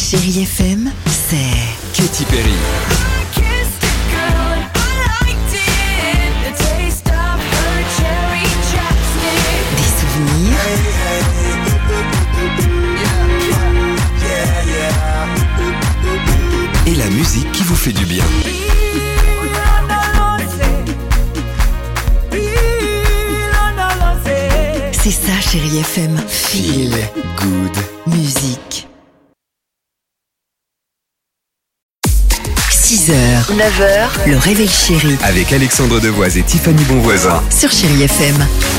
Chérie FM, c'est Katy Perry. des souvenirs, Et la musique qui vous fait du bien. c'est ça Chérie FM, Feel good. musique. 6h, 9h, le réveil chéri Avec Alexandre Devoise et Tiffany Bonvoisin. sur Chérie FM.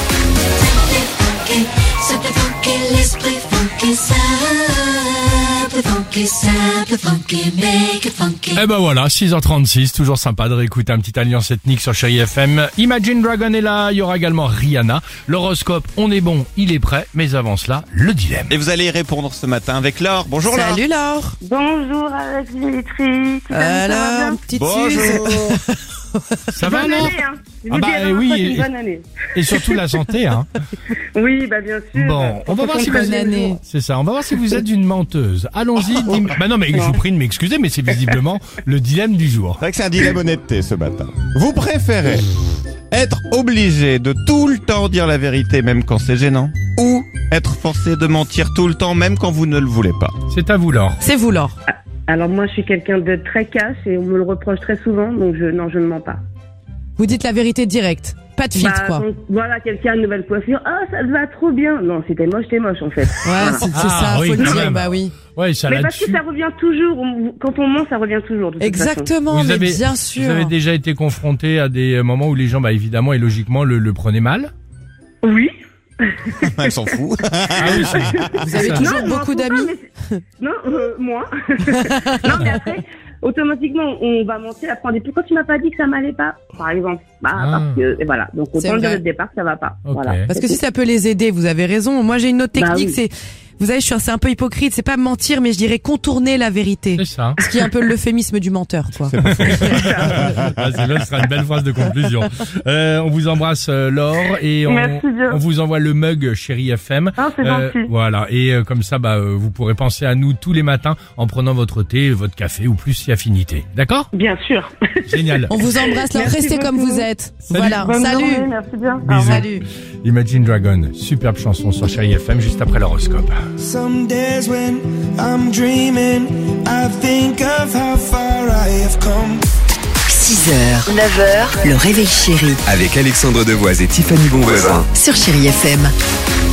Et ben voilà, 6h36, toujours sympa de réécouter un petit alliance ethnique sur Chérie FM. Imagine Dragon est là, il y aura également Rihanna. L'horoscope, on est bon, il est prêt, mais avant cela, le dilemme. Et vous allez répondre ce matin avec Laure. Bonjour Laure. Salut Laure. Bonjour avec Dimitri. Alors, petite Suze. Bonjour. Ça va Bonne alors année, hein. Je Ah vous bah, dis à la oui, fois, c'est et- une bonne année. Et surtout la santé, hein. Oui, bah bien sûr. Bon, on va voir si vous Bonne année. C'est ça, on va voir si vous êtes une menteuse. Allons-y. Bah non, mais je vous prie de m'excuser, mais c'est visiblement le dilemme du jour. C'est vrai que c'est un dilemme honnêteté ce matin. Vous préférez être obligé de tout le temps dire la vérité même quand c'est gênant, ou être forcé de mentir tout le temps même quand vous ne le voulez pas? C'est à vous, Laure. C'est vous Laure. Alors moi, je suis quelqu'un de très cash et on me le reproche très souvent, donc je ne mens pas. Vous dites la vérité directe. Pas de filtre quoi. donc, voilà, quelqu'un a une nouvelle coiffure. Ah, ça te va trop bien. Non, si t'es moche en fait. Ouais, Voilà. c'est Ah, ça, oui, faut le quand dire, même. bah oui. Ouais, ça Mais parce que là-dessus. ça revient toujours. Quand on ment, ça revient toujours. De toute façon. Exactement, mais bien sûr. Vous avez déjà été confronté à des moments où les gens, bah évidemment et logiquement, le prenaient mal. Oui. Elle s'en fout. Ah oui, c'est- Vous avez ça. toujours Non, moi, beaucoup faut pas, d'amis. mais non, moi. Non, mais après, automatiquement, on va mentir. Après, on dit, pourquoi tu m'as pas dit que ça m'allait pas, par exemple. Bah, Ah. parce que, et voilà. Donc, C'est autant dire vrai. dès le départ que ça va pas. Ok. Voilà. Parce que si ça peut les aider, vous avez raison. Moi j'ai une autre Bah technique, oui. c'est, vous savez, c'est un peu hypocrite, c'est pas mentir, mais je dirais contourner la vérité. C'est ça. Ce qui est un peu l'euphémisme du menteur, quoi. Ah, c'est là, ce sera une belle phrase de conclusion. On vous embrasse, Laure, et Merci bien. on vous envoie le mug Chérie FM. Ah, c'est gentil. Voilà, et comme ça, bah, vous pourrez penser à nous tous les matins en prenant votre thé, votre café ou plus si affinité. D'accord? Bien sûr. Génial. On vous embrasse, Laure, Merci restez comme beaucoup. vous êtes. Salut. Voilà, Bonne salut. journée, merci bien. Bisous. Salut. Imagine Dragon, superbe chanson sur Chérie FM juste après l'horoscope. Some days when I'm dreaming, I think of how far I have come. 6h, 9h, le réveil chéri Avec Alexandre Devoise et Tiffany Bonvoisin. sur Chérie FM.